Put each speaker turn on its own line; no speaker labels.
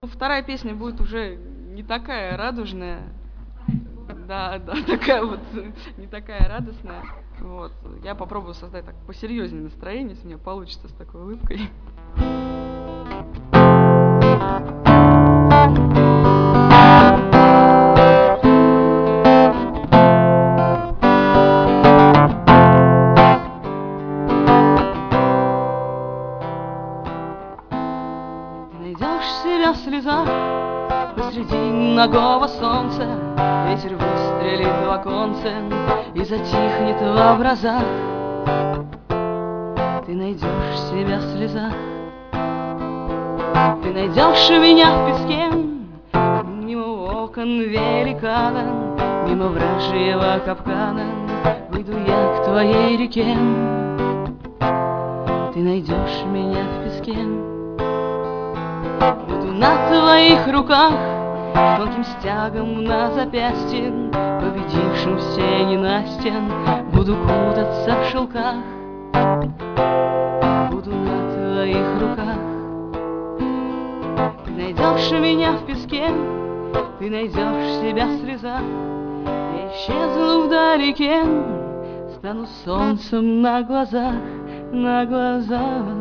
Вторая песня будет уже не такая радужная, да, да, такая вот не такая радостная. Вот. Я попробую создать так посерьезнее настроение, если у меня получится с такой улыбкой. Ты найдешь себя в слезах посреди нагого солнца. Ветер выстрелит в оконце и затихнет в образах. Ты найдешь себя в слезах. Ты найдешь меня в песке, мимо окон великана, мимо вражьего капкана. Выйду я к твоей реке. Ты найдешь меня в песке. Буду на твоих руках, тонким стягом на запястье, победившим все ненастья. Буду кутаться в шелках. Буду на твоих руках. Ты найдешь меня в песке, ты найдешь себя в слезах. Я исчезну вдалеке, стану солнцем на глазах, на глазах.